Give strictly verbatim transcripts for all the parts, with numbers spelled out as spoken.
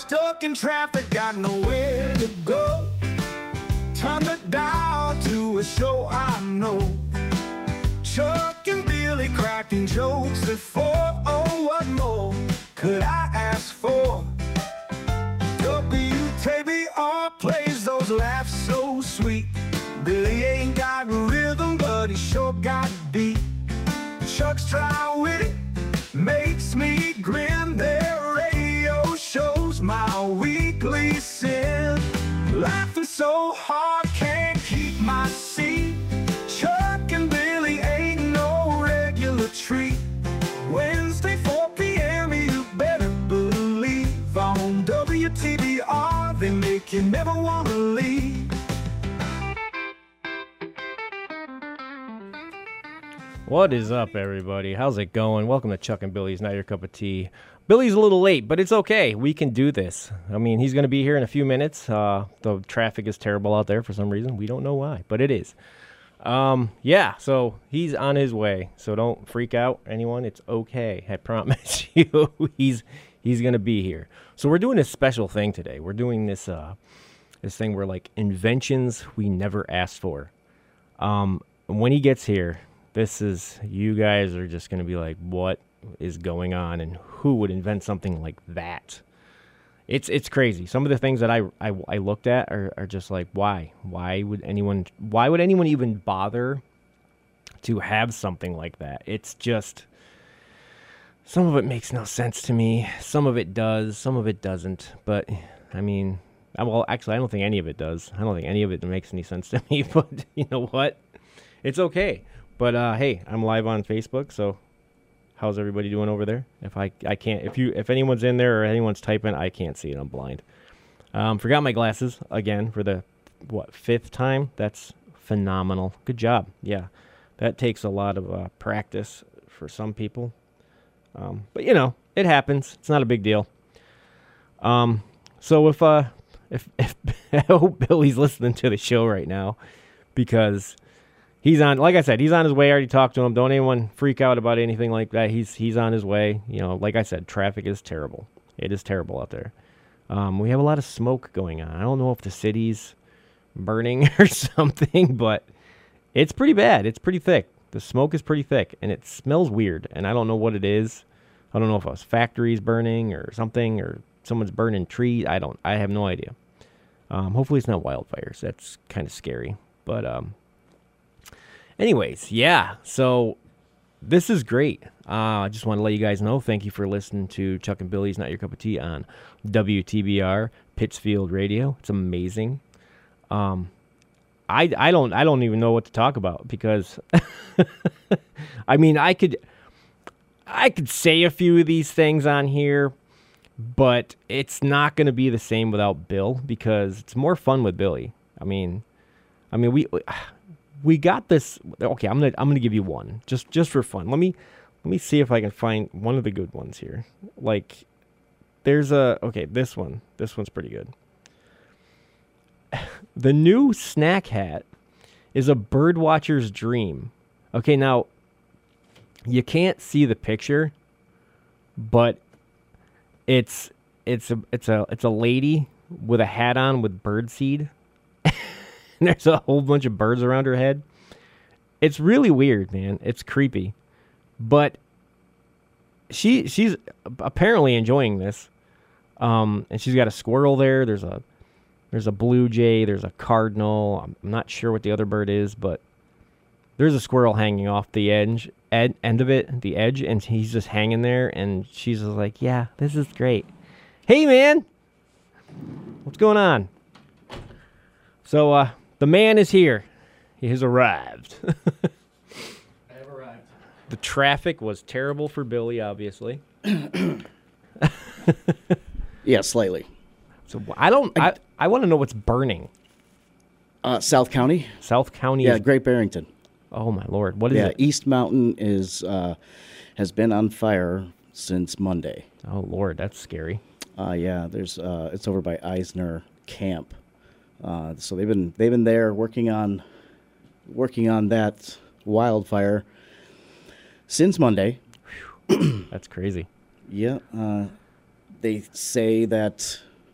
Stuck in traffic, got nowhere to go. Turn the dial to a show I know. Chuck and Billy cracking jokes before. Oh, what more could I ask for? W T B R plays those laughs so sweet. Billy ain't got rhythm, but he sure got beat. Chuck's try witty, makes me grin. Their radio shows my weekly sin. Laughing so hard, can't keep my seat. Chuck and Billy ain't no regular treat. Wednesday, four p m, you better believe. On W T B R, they make you never want to leave. What is up, everybody? How's it going? Welcome to Chuck and Billy's Not Your Cup of Tea. Billy's a little late, but it's okay. We can do this. I mean, he's going to be here in a few minutes. Uh, the traffic is terrible out there for some reason. We don't know why, but it is. Um, yeah, so he's on his way. So don't freak out, anyone. It's okay. I promise you, he's he's going to be here. So we're doing a special thing today. We're doing this uh, this thing where, like, inventions we never asked for. Um, when he gets here, this is, you guys are just going to be like, what is going on, and who would invent something like that? It's it's crazy. Some of the things that I, I, I looked at are, are just like, why? Why would anyone why would anyone even bother to have something like that? It's just, some of it makes no sense to me. Some of it does, some of it doesn't. But, I mean, well, actually, I don't think any of it does. I don't think any of it makes any sense to me, but you know what? It's okay. But, uh, hey, I'm live on Facebook, so how's everybody doing over there? If I I can't, if you, if anyone's in there or anyone's typing, I can't see it. I'm blind. Um, forgot my glasses again for the, what, fifth time? That's phenomenal. Good job. Yeah, that takes a lot of uh, practice for some people. Um, but, you know, it happens. It's not a big deal. Um, so if, uh, if, if, I hope Billy's listening to the show right now, because he's on, like I said, he's on his way. I already talked to him. Don't anyone freak out about anything like that. He's he's on his way. You know, like I said, traffic is terrible. It is terrible out there. Um, we have a lot of smoke going on. I don't know if the city's burning or something, but it's pretty bad. It's pretty thick. The smoke is pretty thick, and it smells weird, and I don't know what it is. I don't know if a factory's burning or something, or someone's burning trees. I don't. I have no idea. Um, hopefully it's not wildfires. That's kind of scary. But, um... anyways, yeah, so this is great. Uh, I just want to let you guys know, thank you for listening to Chuck and Billy's Not Your Cup of Tea on W T B R Pittsfield Radio. It's amazing. Um, I, I don't I don't even know what to talk about, because I mean, I could I could say a few of these things on here, but it's not going to be the same without Bill, because it's more fun with Billy. I mean, I mean we. We got this. Okay, I'm gonna I'm gonna give you one just just for fun. Let me let me see if I can find one of the good ones here. Like, there's a okay. This one this one's pretty good. The new snack hat is a birdwatcher's dream. Okay, now you can't see the picture, but it's it's a it's a it's a lady with a hat on with bird seed. And there's a whole bunch of birds around her head. It's really weird, man. It's creepy. But she she's apparently enjoying this. Um, and she's got a squirrel there. There's a there's a blue jay. There's a cardinal. I'm not sure what the other bird is, but there's a squirrel hanging off the edge, ed, end of it, the edge, and he's just hanging there. And she's just like, yeah, this is great. Hey, man. What's going on? So, uh... the man is here. He has arrived. I have arrived. The traffic was terrible for Billy, obviously. Yeah, slightly. So I don't. I, I, I want to know what's burning. Uh, South County. South County. Yeah, is, Great Barrington. Oh my Lord! What is yeah, it? East Mountain is uh, has been on fire since Monday. Oh Lord, that's scary. Uh, yeah, there's. Uh, it's over by Eisner Camp. Uh, so they've been they've been there working on working on that wildfire since Monday. That's crazy. Yeah, uh, they say that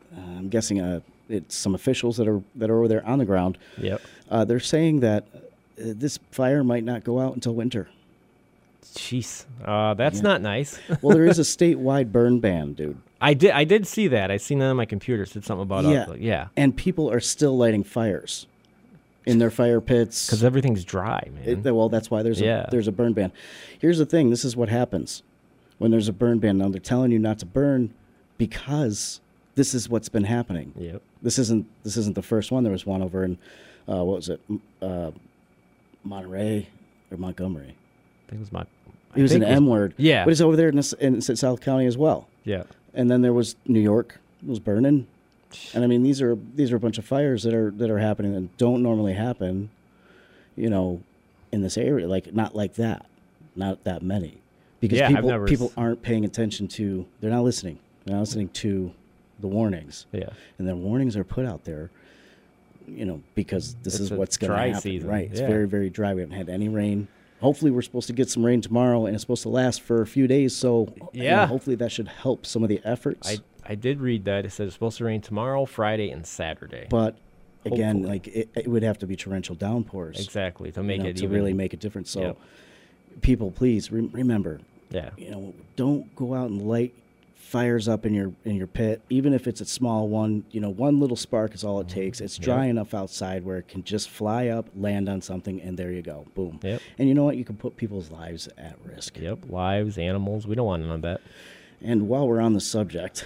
uh, I'm guessing uh, it's some officials that are that are over there on the ground. Yep. Uh, they're saying that uh, this fire might not go out until winter. Jeez, uh, that's Yeah. not nice. Well, there is a statewide burn ban, dude. I did. I did see that. I seen that on my computer. It said something about Yeah. uh, yeah, And people are still lighting fires in their fire pits. because everything's dry, man. It, well, that's why there's Yeah. a there's a burn ban. Here's the thing: this is what happens when there's a burn ban. Now they're telling you not to burn because this is what's been happening. Yep. This isn't this isn't the first one. There was one over in uh, what was it, M- uh, Monterey or Montgomery? I think it was my. It was an M word. Yeah. but it's over there in, this, in South County as well. Yeah. And then there was New York was burning, and I mean these are these are a bunch of fires that are that are happening that don't normally happen, you know, in this area. Like not like that, not that many, because Yeah, I've people never people s- aren't paying attention to. They're not listening. They're not listening to the warnings, Yeah. and the warnings are put out there, you know, because this It's is a what's going to dry happen. season, Right? It's yeah. very very dry. We haven't had any rain. Hopefully, we're supposed to get some rain tomorrow, and it's supposed to last for a few days. So, you know, Yeah. hopefully that should help some of the efforts. I I did read that. It said it's supposed to rain tomorrow, Friday, and Saturday. But again, Hopefully. like it, it would have to be torrential downpours Exactly to you make know, it to even, really make a difference. So, Yep. people, please re- remember, Yeah. you know, don't go out and light fires up in your in your pit, even if it's a small one. You know, one little spark is all it takes. It's dry Yep. enough outside where it can just fly up, land on something, and there you go, boom. Yep. And you know what? You can put people's lives at risk. Yep. Lives, animals. We don't want none of that. And while we're on the subject,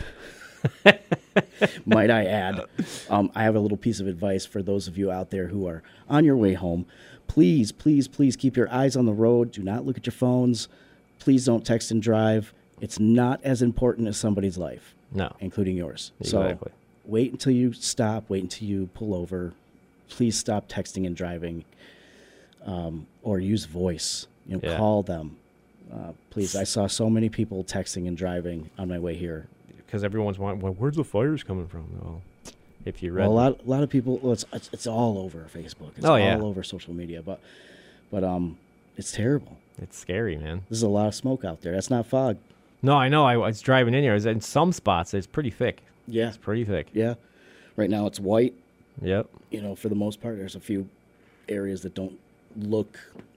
might I add, um, I have a little piece of advice for those of you out there who are on your way home. Please, please, please keep your eyes on the road. Do not look at your phones. Please don't text and drive. It's not as important as somebody's life, No. including yours. Exactly. So wait until you stop. Wait until you pull over. Please stop texting and driving, um, or use voice. You know, Yeah. call them. Uh, please, I saw so many people texting and driving on my way here. Because everyone's wanting, well, where's the fires coming from? Well, if you read, Well, a lot, a lot of people. Well, it's, it's it's all over Facebook. It's Oh, all yeah. over social media. But, but um, it's terrible. it's scary, man. There's a lot of smoke out there. That's not fog. No, I know. I was driving in here. I was in some spots. It's pretty thick. Yeah, It's pretty thick. yeah. Right now it's white. Yep. You know, for the most part, there's a few areas that don't look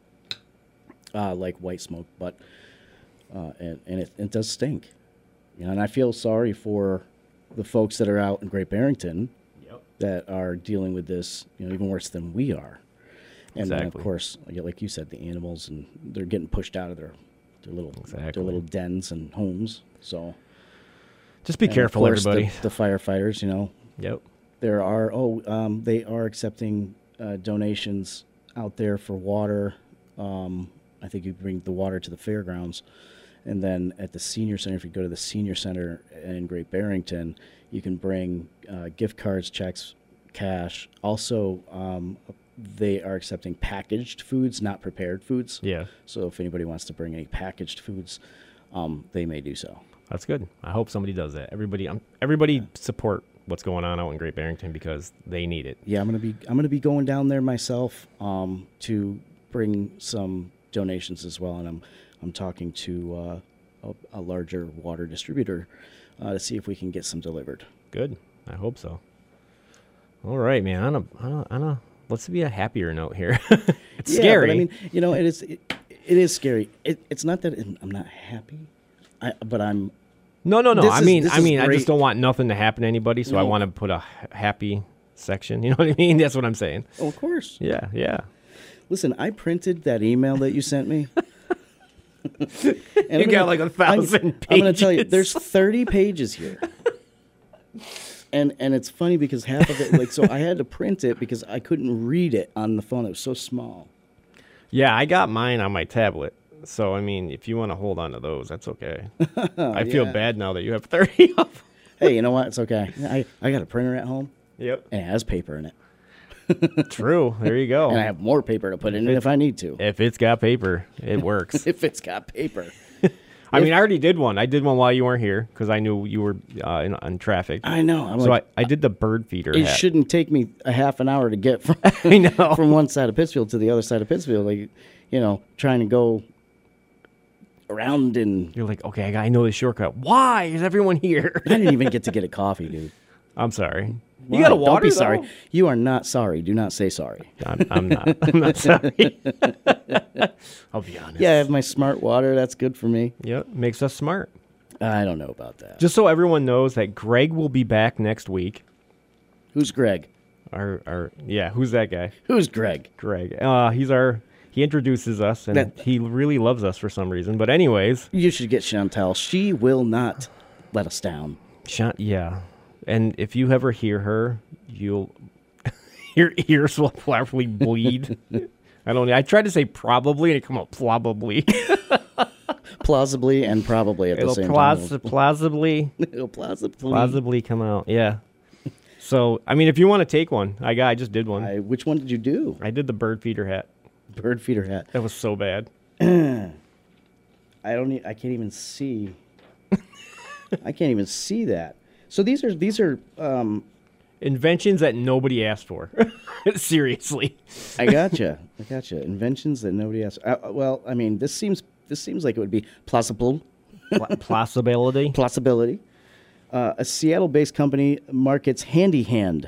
uh, like white smoke, but uh, and and it, it does stink. You know, and I feel sorry for the folks that are out in Great Barrington Yep. that are dealing with this, you know, even worse than we are. And then, of Exactly. course, like like you said, the animals, and they're getting pushed out of their their little Exactly. their little dens and homes. So Just be and of careful, course, everybody. The, the firefighters, you know, Yep. there are oh um, they are accepting uh, donations out there for water. Um, I think you bring the water to the fairgrounds, and then at the senior center, if you go to the senior center in Great Barrington, you can bring uh, gift cards, checks, cash. Also, um, they are accepting packaged foods, not prepared foods. Yeah. So if anybody wants to bring any packaged foods, um, they may do so. That's good. I hope somebody does that. Everybody, um, everybody support what's going on out in Great Barrington because they need it. Yeah, I'm gonna be I'm gonna be going down there myself um, to bring some donations as well, and I'm I'm talking to uh, a, a larger water distributor uh, to see if we can get some delivered. Good. I hope so. All right, man. On a, on a, on a let's be a happier note here. It's Yeah, scary. but I mean, you know, it is it, it is scary. It, it's not that I'm not happy, I, but I'm no, no, no. this I is- mean, this I is mean, I great. just don't want nothing to happen to anybody, so I No. want to put a h- happy section. You know what I mean? That's what I'm saying. oh, of course. Yeah, yeah. Listen, I printed that email that you sent me. And I'm You got like a thousand I'm going to tell you, pages. there's thirty pages here. And and it's funny because half of it, like, so I had to print it because I couldn't read it on the phone. It was so small. Yeah, I got mine on my tablet. So I mean, if you want to hold on to those, that's okay. I feel yeah. bad now that you have thirty of them. Hey, you know what? It's okay. I, I got a printer at home, Yep. and it has paper in it. True. There you go. And I have more paper to put in it if I need to. If it's got paper, it works. If it's got paper. I mean, I already did one. I did one while you weren't here because I knew you were uh, in, on traffic. I know. I'm so like, I, I did the bird feeder it hat. shouldn't take me a half an hour to get from, I know. from one side of Pittsfield to the other side of Pittsfield. Like, you know, trying to go around and You're like, okay, I, got, I know the shortcut. Why is everyone here? I didn't even get to get a coffee, dude. I'm sorry. Why? You got a Don't water? be sorry. though? You are not sorry. Do not say sorry. I'm, I'm not. I'm not sorry. I'll be honest. Yeah, I have my smart water. That's good for me. Yep. Makes us smart. I don't know about that. Just so everyone knows that Greg will be back next week. Who's Greg? Our, our, yeah. Who's that guy? Who's Greg? Greg. Uh, he's our. He introduces us, and That- he really loves us for some reason. But anyways, You should get Chantel. She will not let us down. Sean, yeah. And if you ever hear her, you'll your ears will probably bleed. I don't know. I tried to say probably, and it come out probably. Plausibly and probably at It'll the same plaus- time. plausibly, It'll plausibly. plausibly come out. Yeah. So, I mean, if you want to take one, I got. I just did one. I, which one did you do? I did the bird feeder hat. Bird feeder hat. That was so bad. I don't. E- I can't even see. I can't even see that. So these are these are. Um, Inventions that nobody asked for. Seriously. I gotcha. I gotcha. Inventions that nobody asked. Uh, well, I mean, this seems this seems like it would be plausible. Pla- Plausibility. Plausibility. Uh, a Seattle-based company markets Handy Hand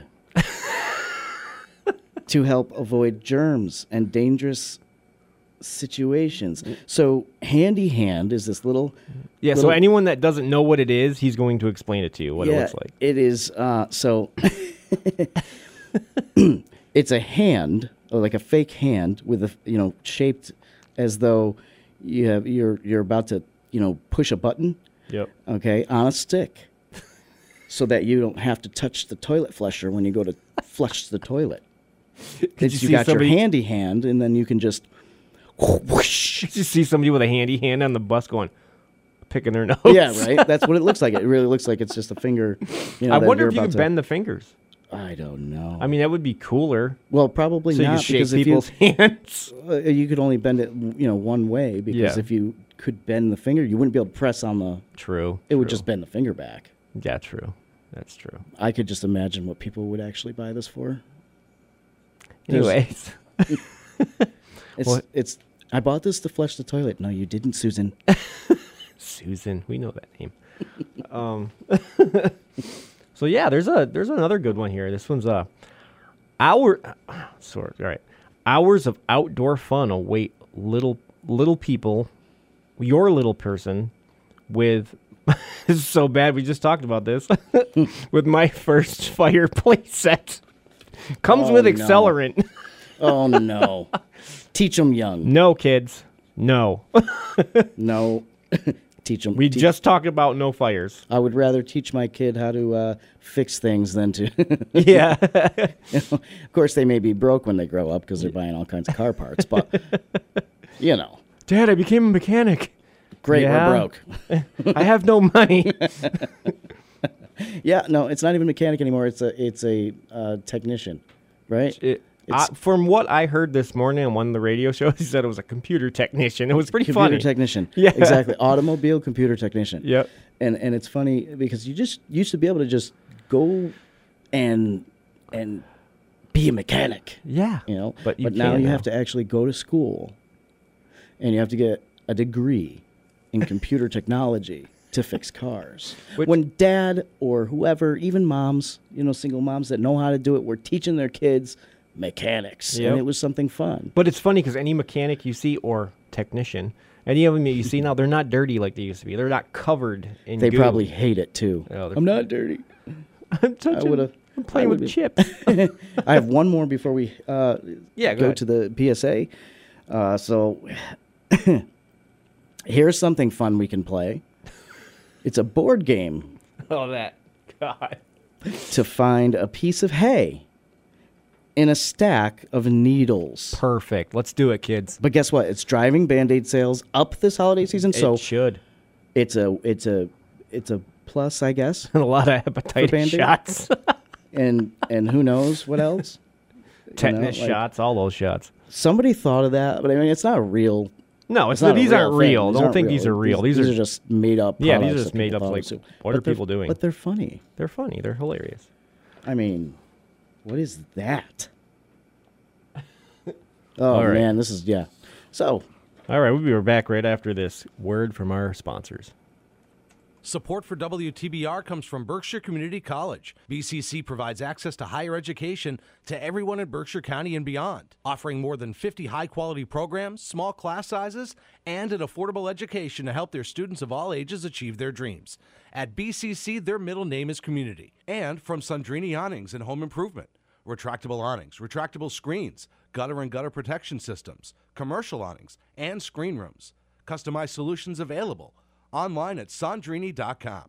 to help avoid germs and dangerous situations. So, Handy Hand is this little. Yeah, so little- anyone that doesn't know what it is, he's going to explain it to you, what it looks like. It is. Uh, so, it's a hand, or like a fake hand, with a you know shaped as though you have you're you're about to you know push a button. Yep. Okay, on a stick, so that you don't have to touch the toilet flusher when you go to flush the toilet. Did It's- you you see got somebody- your handy hand, and then you can just whoosh. You see somebody with a handy hand on the bus going, picking their nose. Yeah, right. That's what it looks like. It really looks like it's just a finger. You know, I that wonder you're if you about could to- bend the fingers. I don't know. I mean, that would be cooler. well, probably So you not could shake because if you people's hands. uh, you could only bend it, you know, one way. Because Yeah. if you could bend the finger, you wouldn't be able to press on the. True. It would true. just bend the finger back. Yeah, true. That's true. I could just imagine what people would actually buy this for. There's- Anyways. It's What? it's. I bought this to flush the toilet. No, you didn't, Susan. Susan, we know that name. um, so yeah, there's a there's another good one here. This one's a hour. Sorry, all right. Hours of outdoor fun await little little people, your little person, with. This is so bad. We just talked about this with my first fireplace set. Comes Oh, with no. accelerant. Oh no! Teach them young. No, kids. No. No, teach them. We just talked about no fires. I would rather teach my kid how to uh, fix things than to. Yeah. You know, of course, they may be broke when they grow up because they're buying all kinds of car parts. But you know, Dad, I became a mechanic. great, Yeah. we're broke. I have no money. Yeah, no, it's not even a mechanic anymore. It's a it's a uh, technician, right? It- I, It's- from what I heard this morning on one of the radio shows, he said it was a computer technician. It was pretty Computer funny. technician. Yeah. Exactly. Automobile computer technician. Yep. And and it's funny because you just used to be able to just go and and be a mechanic. Yeah. You know, But you now can't you now. have to actually go to school, and you have to get a degree in computer technology to fix cars. Which- when dad or whoever, even moms, you know, single moms that know how to do it, were teaching their kids mechanics, Yep. and it was something fun. But it's funny because any mechanic you see or technician, any of them that you see now, they're not dirty like they used to be. They're not covered in They goo. probably hate it too. Oh, they're- I'm not dirty. I'm touching. would've- I'm playing I with would've- chips. I have one more before we uh, Yeah, go go ahead. to the P S A. Uh, so here's something fun we can play. It's a board game Oh, that. God. to find a piece of hay in a stack of needles. Perfect. Let's do it, kids. But guess what? It's driving Band-Aid sales up this holiday season, so it should. it's a it's a it's a plus, I guess. And a lot of hepatitis Band-Aid? shots. And and who knows what else? Tetanus like- shots, all those shots. Somebody thought of that, but I mean, it's not a real. No, it's, It's not a these real aren't thing. real. These Don't aren't think these are real. These, These are, are just made up. Yeah, these are products just that made people up, thought like, of. So- what are but they're- people doing? But they're funny. they're funny. They're hilarious. I mean, what is that? Oh All right. man, this is yeah. So All right, we'll be back right after this word from our sponsors. Support for W T B R comes from Berkshire Community College. B C C provides access to higher education to everyone in Berkshire County and beyond, offering more than fifty high-quality programs, small class sizes, and an affordable education to help their students of all ages achieve their dreams. At B C C, their middle name is community. And from Sundrini Awnings and Home Improvement. Retractable awnings, retractable screens, gutter and gutter protection systems, commercial awnings, and screen rooms. Customized solutions available. Online at Sandrini dot com.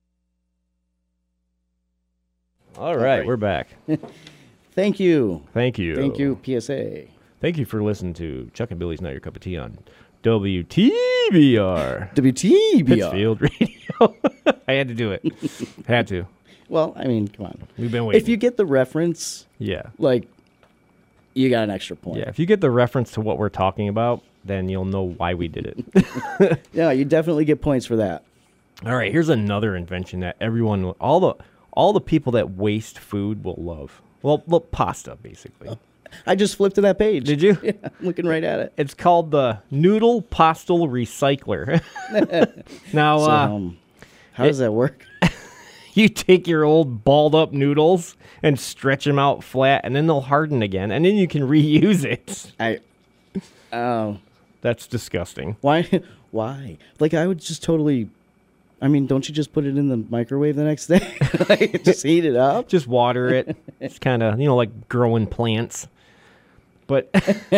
All right, we're back. Thank you. Thank you. Thank you, P S A. Thank you for listening to Chuck and Billy's Not Your Cup of Tea on W T B R. W T B R. Pittsfield Radio. I had to do it. Had to. Well, I mean, come on. We've been waiting. If you get the reference, yeah, like, you got an extra point. Yeah, if you get the reference to what we're talking about, then you'll know why we did it. Yeah, you definitely get points for that. All right, here's another invention that everyone, all the all the people that waste food will love. Well, well pasta, basically. Oh, I just flipped to that page. Did you? Yeah, I'm looking right at it. It's called the Noodle Postal Recycler. Now, so, uh, um, how does it, that work? You take your old balled up noodles and stretch them out flat, and then they'll harden again, and then you can reuse it. I, oh. That's disgusting. Why? Why? Like, I would just totally, I mean, don't you just put it in the microwave the next day? Like, just heat it up? Just water it. It's kind of, you know, like growing plants. But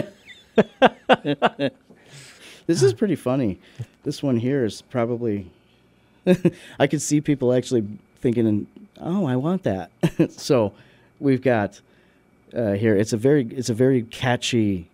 this is pretty funny. This one here is probably, I could see people actually thinking, oh, I want that. So we've got uh, here, it's a very, it's a very catchy,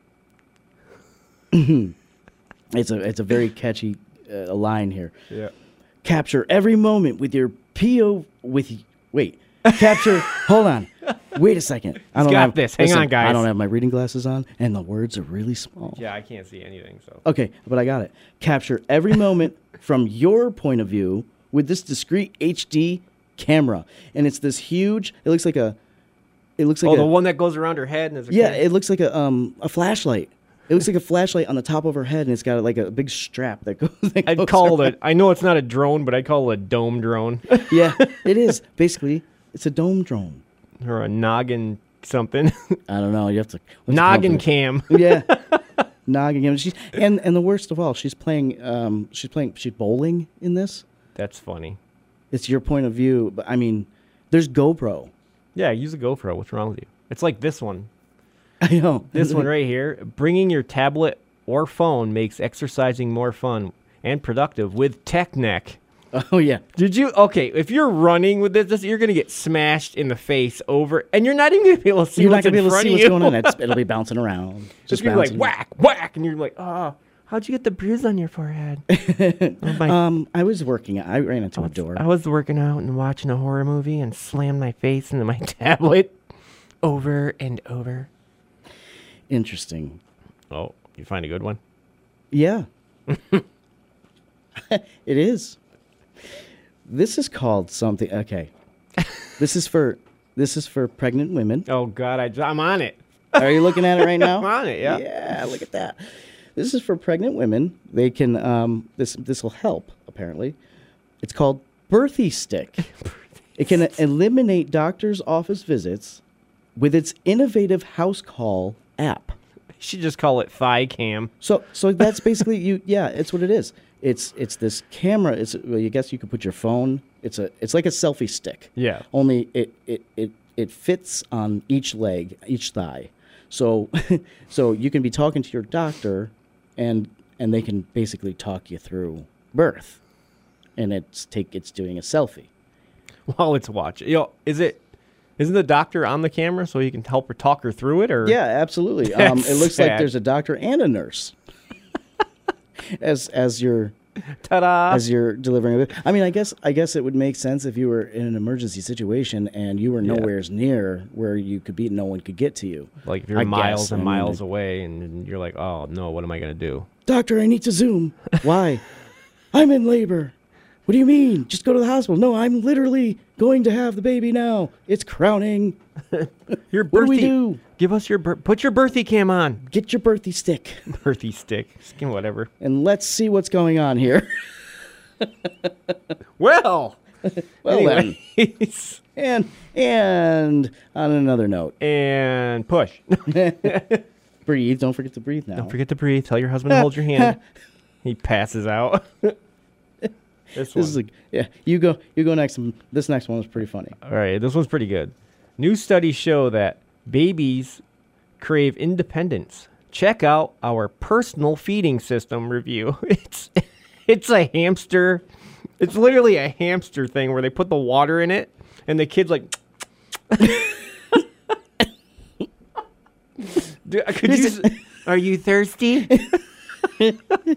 It's a it's a very catchy uh, line here. Yeah. Capture every moment with your P O with wait. Capture. Hold on. Wait a second. I don't got have this. Hang listen, on, guys. I don't have my reading glasses on, and the words are really small. Yeah, I can't see anything. So okay, but I got it. Capture every moment from your point of view with this discrete H D camera, and it's this huge. It looks like a. It looks like oh, a, the one that goes around her head and is a yeah. camera? It looks like a um a flashlight. It looks like a flashlight on the top of her head, and it's got like a big strap that goes. That I'd goes call around. it. I know it's not a drone, but I call it a dome drone. Yeah, it is. Basically, it's a dome drone. Or a noggin something. I don't know. You have to Noggin cam. Yeah, noggin cam. She's and and the worst of all, she's playing. Um, she's playing. She's bowling in this. That's funny. It's your point of view, but I mean, there's GoPro. Yeah, use a GoPro. What's wrong with you? It's like this one. I know. This one right here. Bringing your tablet or phone makes exercising more fun and productive with TechNeck. Oh, yeah. Did you? Okay, if you're running with this, you're going to get smashed in the face over, and you're not even going to be able to see You're what's not going to be in able to front see of what's you. going on. It's, it'll be bouncing around. Just Just be like, bouncing. whack, whack, and you're like, oh, how'd you get the bruise on your forehead? oh, my, Um, I was working. I ran into a door. I was working out and watching a horror movie and slammed my face into my tablet over and over. Interesting. Oh, you find a good one? Yeah. It is. This is called something. Okay. This is for this is for pregnant women. Oh God, I, I'm on it. Are you looking at it right now? I'm on it. Yeah. Yeah. Look at that. This is for pregnant women. They can. Um. This this will help. Apparently, it's called Birthie Stick. It can eliminate doctor's office visits with its innovative house call app. You should just call it thigh cam. So so that's basically you. Yeah, it's what it is. It's it's this camera. It's well, I guess you could put your phone. It's a it's like a selfie stick. Yeah. Only it it it, it fits on each leg, each thigh. So so you can be talking to your doctor, and and they can basically talk you through birth, and it's take it's doing a selfie. While it's watching, you know, is it? Isn't the doctor on the camera so he can help her talk her through it? Or Yeah, absolutely. Um, it looks like sad. there's a doctor and a nurse as as you're ta-da! as you're delivering it. I mean, I guess I guess it would make sense if you were in an emergency situation and you were Yeah. nowhere's near where you could be, no one could get to you. Like if you're I miles guess. and I mean, miles the- away, and you're like, oh no, what am I gonna do? Doctor, I need to Zoom. Why? I'm in labor. What do you mean? Just go to the hospital. No, I'm literally going to have the baby now. It's crowning. Your What do we birthday- do? Give us your bir- put your birthday cam on. Get your birthday stick Birthday stick, skin, whatever. and let's see what's going on here. Well, Well then. anyways. And and on another note, And push. breathe. Don't forget to breathe now. Don't forget to breathe. Tell your husband to hold your hand. He passes out. this This one. is a, yeah. You go. You go next. This next one was pretty funny. All right, this one's pretty good. New studies show that babies crave independence. Check out our personal feeding system review. It's it's a hamster. It's literally a hamster thing where they put the water in it and the kid's like Dude, could you s- Are you thirsty? I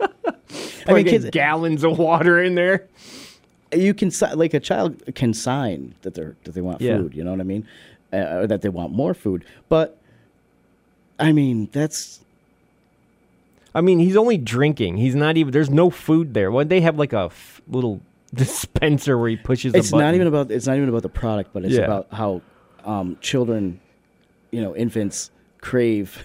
I mean, mean, kids. gallons of water in there. You can si- like a child can sign that they're that they want Yeah. food. You know what I mean? Uh, or that they want more food. But I mean, that's I mean, he's only drinking. He's not even. There's no food there. Why they have like a f- little dispenser where he pushes? it's a button? not even about it's not even about the product, but it's Yeah. about how um, children, you know, infants crave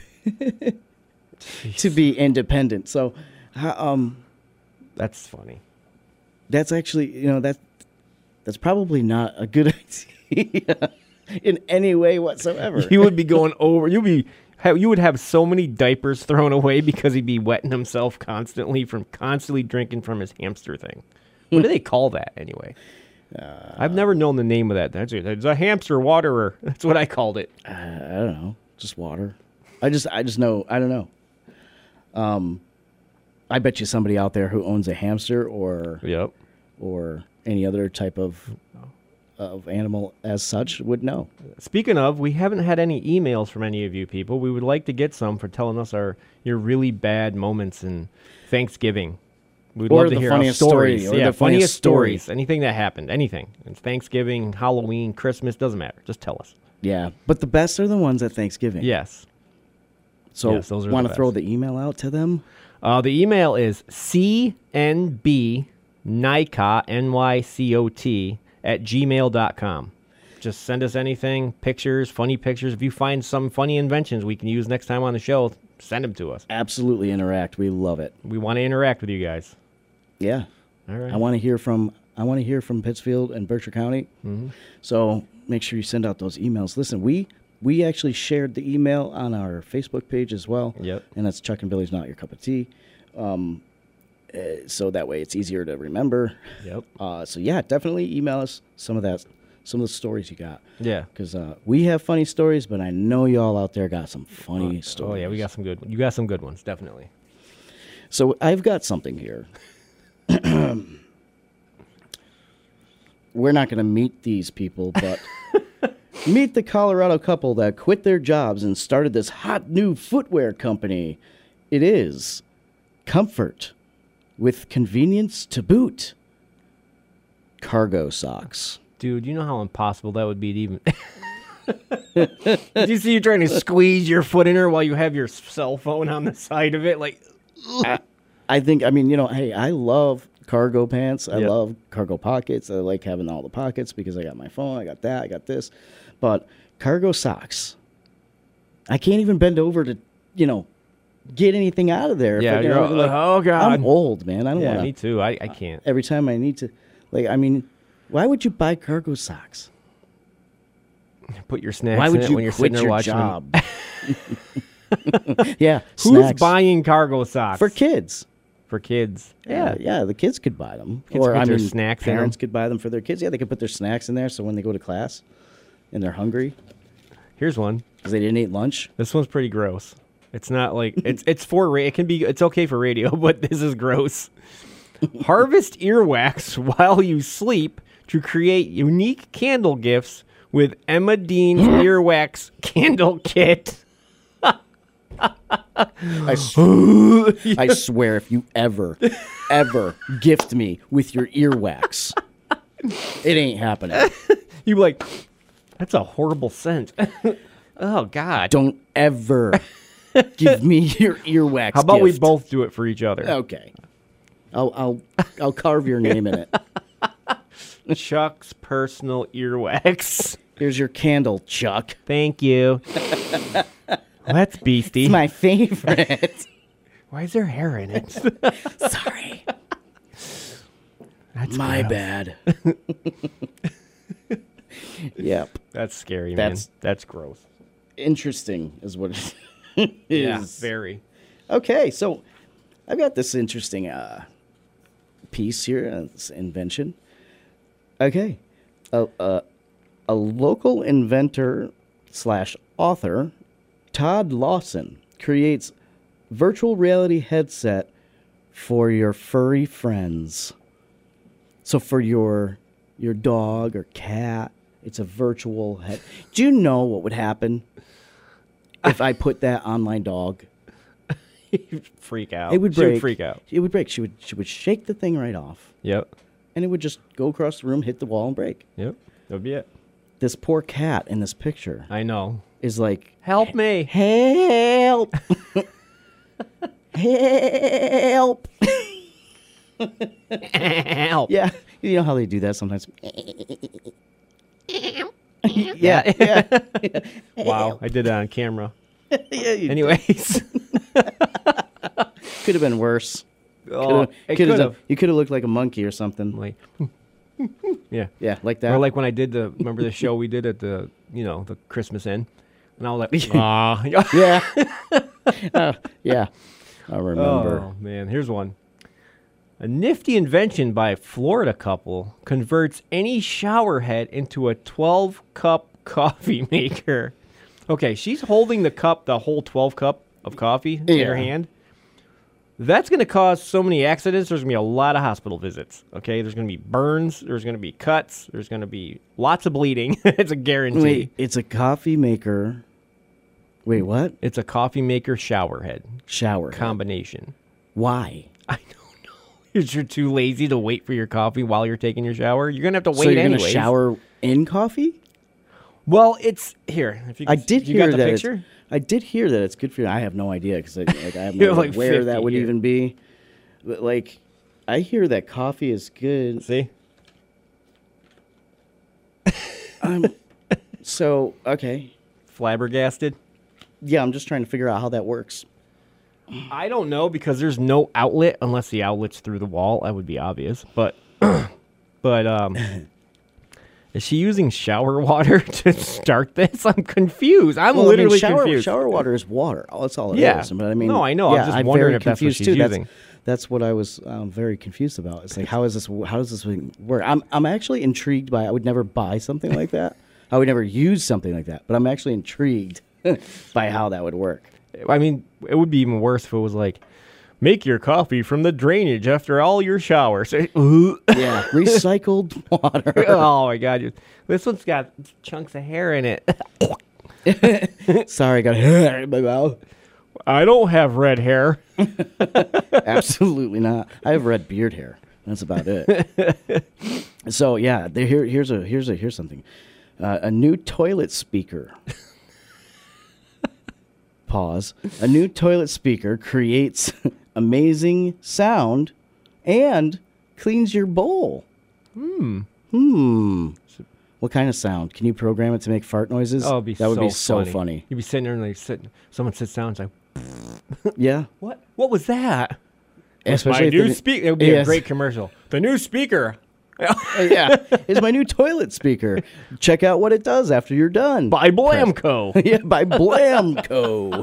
to be independent. So, how, um, That's funny. that's actually you know that that's probably not a good idea in any way whatsoever. He would be going over. You'd be. have- You would have so many diapers thrown away because he'd be wetting himself constantly from constantly drinking from his hamster thing. What do they call that anyway? Uh, I've never known the name of that. That's it. It's a hamster waterer. That's what I called it. I don't know, just water. I just I just know I don't know. Um, I bet you somebody out there who owns a hamster or Yep. or any other type of of animal as such would know. Speaking of, we haven't had any emails from any of you people. We would like to get some for telling us our your really bad moments in Thanksgiving. We'd Or love to the hear our funniest stories. story, or yeah, the funniest story. stories. Anything that happened. Anything. It's Thanksgiving, Halloween, Christmas, doesn't matter. Just tell us. Yeah, but the best are the ones at Thanksgiving. Yes. So Yes, those are the want to throw best. the email out to them? Uh, the email is C N B Nycot, N Y C O T, at gmail dot com. Just send us anything, pictures, funny pictures. If you find some funny inventions we can use next time on the show, send them to us. Absolutely interact. We love it. We want to interact with you guys. Yeah. All right. I want to hear from I want to hear from Pittsfield and Berkshire County. Mm-hmm. So make sure you send out those emails. Listen, we we actually shared the email on our Facebook page as well. Yep. And that's Chuck and Billy's Not Your Cup of Tea. Um, uh, so that way it's easier to remember. Yep. Uh, so yeah, definitely email us some of that, some of the stories you got. Yeah. Because uh, we have funny stories, but I know y'all out there got some funny stories. Oh yeah, we got some good. You got some good ones, definitely. So I've got something here. We're not going to meet these people, but meet the Colorado couple that quit their jobs and started this hot new footwear company. It is comfort with convenience to boot. Cargo socks. Dude, you know how impossible that would be to even. Did you see you trying to squeeze your foot in her while you have your cell phone on the side of it? Like, I, I think, I mean, you know, hey, I love cargo pants. I Yep. love cargo pockets. I like having all the pockets because I got my phone, I got that, I got this. But cargo socks, I can't even bend over to, you know, get anything out of there. If Yeah, I, you you're know, all- like, oh, God. I'm old, man. I don't yeah, want me to. too. I, I can't. Every time I need to, like, I mean, why would you buy cargo socks? Put your snacks Why in would it you when you're quit sitting there your watching. job? Yeah, Who's snacks. buying cargo socks for kids? for kids? Yeah, yeah, the kids could buy them. Kids or put I their mean, snacks in parents them. could buy them for their kids. Yeah, they could put their snacks in there, so when they go to class and they're hungry Here's one. because they didn't eat lunch. This one's pretty gross. It's not like it's it's for ra- it can be it's okay for radio, but this is gross. Harvest earwax while you sleep to create unique candle gifts with Emma Dean's earwax candle kit. I, sw- I swear, if you ever, ever gift me with your earwax, it ain't happening. You'd be like, that's a horrible scent. Oh God. Don't ever give me your earwax. How about we gift. both do it for each other? Okay, I'll I'll I'll carve your name in it. Chuck's personal earwax. Here's your candle, Chuck. Thank you. Well, that's beastie. It's my favorite. Why is there hair in it? Sorry. That's My gross. bad. Yep. That's scary, That's- man. That's gross. Interesting is what it is. Yeah, very. Okay, so I've got this interesting uh, piece here, uh, this invention. Okay, a, a, a local inventor slash author, Todd Lawson, creates virtual reality headset for your furry friends. So for your your dog or cat, it's a virtual head. Do you know what would happen if I put that on my dog? You'd freak out. It would She break. freak out. It would break. She would she would shake the thing right off, Yep. and it would just go across the room, hit the wall, and break. Yep. That'd be it. This poor cat in this picture I know. is like, Help me. help, help. Help. Yeah, you know how they do that sometimes. yeah, yeah, Wow. I did that on camera. yeah. You Anyways. could have been worse. oh, it Coulda- could coulda- have. You could have looked like a monkey or something. Like, yeah. Yeah, like that. Or like when I did the, remember the show we did at the, you know, the Christmas Inn? And I was like, ah. yeah, Uh, yeah. I remember. Oh, man. Here's one. A nifty invention by a Florida couple converts any shower head into a twelve-cup coffee maker. Okay, she's holding the cup, the whole twelve cup of coffee in Yeah. her hand. That's going to cause so many accidents. There's going to be a lot of hospital visits. Okay, there's going to be burns. There's going to be cuts. There's going to be lots of bleeding. It's a guarantee. Wait, it's a coffee maker. Wait, what? It's a coffee maker shower head Shower. head. combination. Why? I don't know. Because you're too lazy to wait for your coffee while you're taking your shower. You're going to have to wait so you're anyways. gonna shower in coffee? Well, it's here. If you, I did you hear got the that. picture. It's, I did hear that it's good for you. I have no idea because I, like, I have You're no idea like where that fifty would here. even be. But like, I hear that coffee is good. See? I'm, so okay, Flabbergasted. yeah. I'm just trying to figure out how that works. I don't know because there's no outlet unless the outlet's through the wall. That would be obvious. But, but um, is she using shower water to start this? I'm confused. I'm Well, I mean, literally shower, confused. Shower water is water. Oh, that's all it is. Yeah. But I mean, No, I know. I'm yeah, just I'm wondering very if that's what confused she's too. using. That's, that's what I was um, very confused about. It's like, how is this? How does this thing work? I'm I'm actually intrigued by. I would never buy something like that. I would never use something like that. But I'm actually intrigued by how that would work. I mean, it would be even worse if it was like, make your coffee from the drainage after all your showers. Ooh. Yeah, recycled water. Oh my god, you- this one's got chunks of hair in it. Sorry, I got hair in my mouth. I don't have red hair. Absolutely not. I have red beard hair. That's about it. So yeah, there, here, here's a here's a here's something. Uh, a new toilet speaker. Pause. A new toilet speaker creates amazing sound and cleans your bowl. Hmm. Hmm. What kind of sound? Can you program it to make fart noises? Oh, it'd be that would so be so funny. funny. You'd be sitting there and like sitting, someone sits down and it's like, Yeah. what? What was that? Especially my if new the- speaker. It would be a Yes. great commercial. The new speaker. Yeah, it's my new toilet speaker. Check out what it does after you're done. By Blamco. Yeah, by Blamco.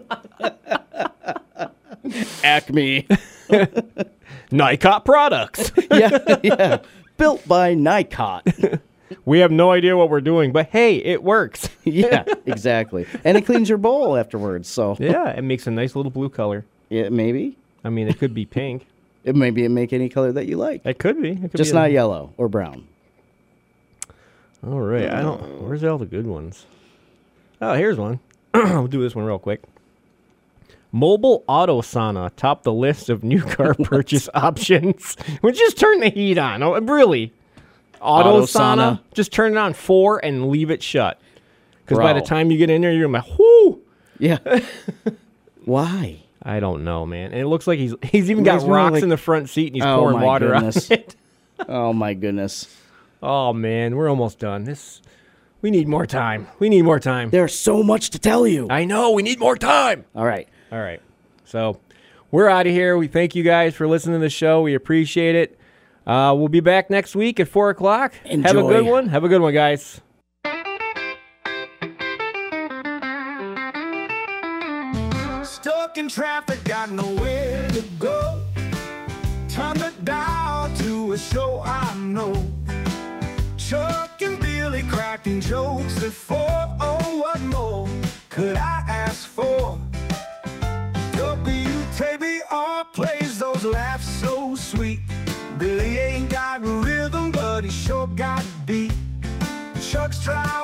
Acme. Nycot products. Yeah, yeah. Built by Nycot. We have no idea what we're doing, but hey, it works. Yeah, exactly. And it cleans your bowl afterwards. So Yeah, it makes a nice little blue color. yeah, maybe. I mean, it could be pink. It maybe it make any color that you like. It could be. It could Just be a- not yellow or brown. All right. I don't. Where's all the good ones? Oh, here's one. We'll do this one real quick. Mobile auto sauna topped the list of new car purchase options. We just turn the heat on. Oh, really? Auto, Auto sauna? sauna? Just turn it on four and leave it shut. Because by the Bro. time you get in there, you're like, whoo. Yeah. Why? I don't know, man. And it looks like he's he's even Reminds got me of, rocks like- in the front seat and he's Oh, pouring my water goodness. on it. Oh my goodness. Oh man, we're almost done. This we need more time. We need more time. There's so much to tell you. I know, we need more time. All right. All right. So we're out of here. We thank you guys for listening to the show. We appreciate it. Uh, we'll be back next week at four o'clock. Have a Enjoy. good one. Have a good one, guys. Stuck in traffic, got nowhere to go. Turn the dial to a show I know. Chuck and Billy cracking jokes before. Oh, what more could I ask for? W T B R plays those laughs so sweet. Billy ain't got rhythm, but he sure got beat. Chuck's trying